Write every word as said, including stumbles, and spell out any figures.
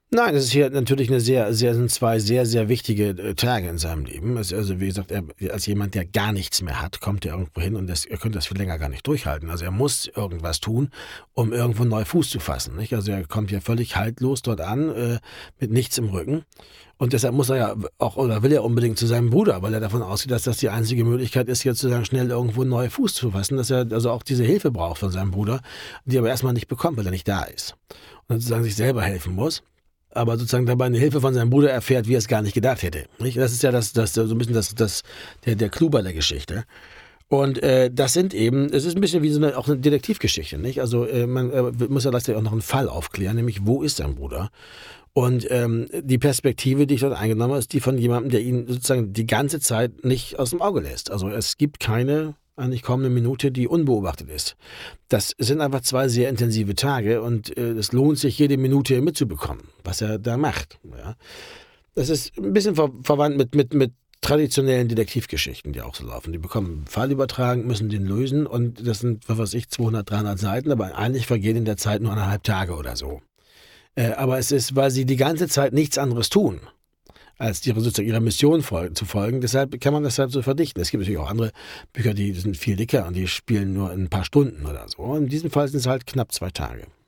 Nein, das ist hier natürlich eine sehr, sehr, sind zwei sehr, sehr wichtige äh, Tage in seinem Leben. Also, also wie gesagt, er, als jemand, der gar nichts mehr hat, kommt er irgendwo hin und das, er könnte das viel länger gar nicht durchhalten. Also er muss irgendwas tun, um irgendwo neu Fuß zu fassen. Nicht? Also er kommt ja völlig haltlos dort an, äh, mit nichts im Rücken. Und deshalb muss er ja auch, oder will er unbedingt zu seinem Bruder, weil er davon ausgeht, dass das die einzige Möglichkeit ist, jetzt sozusagen schnell irgendwo neu Fuß zu fassen, dass er also auch diese Hilfe braucht von seinem Bruder, die er aber erstmal nicht bekommt, weil er nicht da ist. Und dann sozusagen sich selber helfen muss, aber sozusagen dabei eine Hilfe von seinem Bruder erfährt, wie er es gar nicht gedacht hätte. Nicht? Das ist ja das, das so ein bisschen das, das, der, der Clou bei der Geschichte. Und äh, das sind eben, es ist ein bisschen wie so eine, auch eine Detektivgeschichte, nicht? Also äh, man äh, muss ja letztlich auch noch einen Fall aufklären, nämlich wo ist sein Bruder? Und ähm, die Perspektive, die ich dort eingenommen habe, ist die von jemandem, der ihn sozusagen die ganze Zeit nicht aus dem Auge lässt. Also es gibt keine eigentlich kaum eine Minute, die unbeobachtet ist. Das sind einfach zwei sehr intensive Tage und äh, es lohnt sich, jede Minute mitzubekommen, was er da macht. Ja. Das ist ein bisschen ver verwandt mit, mit, mit traditionellen Detektivgeschichten, die auch so laufen. Die bekommen einen Fall übertragen, müssen den lösen und das sind, was weiß ich, zweihundert, dreihundert Seiten, aber eigentlich vergehen in der Zeit nur eineinhalb Tage oder so. Äh, aber es ist, weil sie die ganze Zeit nichts anderes tun, als ihre, sozusagen ihrer Mission fol zu folgen. Deshalb kann man das halt so verdichten. Es gibt natürlich auch andere Bücher, die sind viel dicker und die spielen nur in ein paar Stunden oder so. In diesem Fall sind es halt knapp zwei Tage.